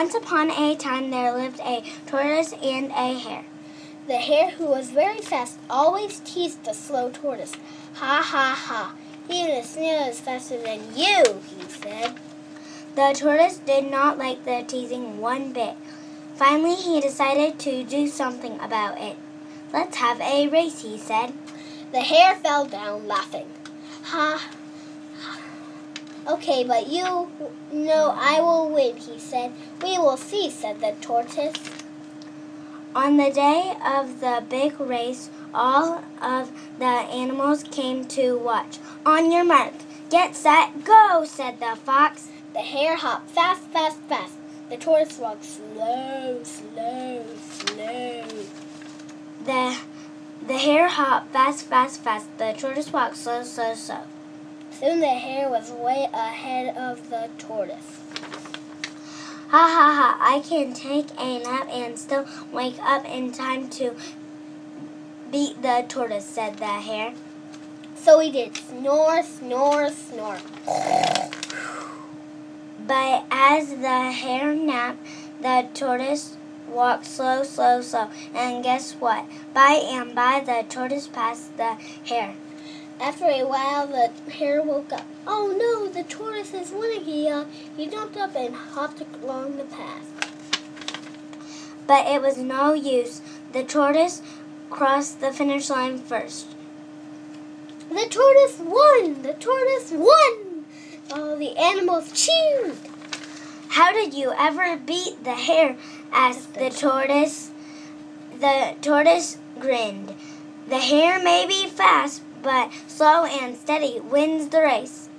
Once upon a time there lived a tortoise and a hare. The hare, who was very fast, always teased the slow tortoise. Ha, ha, ha. Even a snail is faster than you, he said. The tortoise did not like the teasing one bit. Finally, he decided to do something about it. Let's have a race, he said. The hare fell down, laughing. Ha. Okay, but you know I will win, he said. We will see, said the tortoise. On the day of the big race, all of the animals came to watch. On your mark, get set, go, said the fox. The hare hopped fast, fast, fast. The tortoise walked slow, slow, slow. The hare hopped fast, fast, fast. The tortoise walked slow, slow, slow. Soon the hare was way ahead of the tortoise. Ha, ha, ha, I can take a nap and still wake up in time to beat the tortoise, said the hare. So he did. Snore, snore, snore. But as the hare napped, the tortoise walked slow, slow, slow. And guess what? By and by, the tortoise passed the hare. After a while, the hare woke up. Oh no, the tortoise is winning, he yelled. He jumped up and hopped along the path. But it was no use. The tortoise crossed the finish line first. The tortoise won! The tortoise won! All the animals cheered. How did you ever beat the hare? Asked the tortoise. The tortoise grinned. The hare may be fast, but slow and steady wins the race.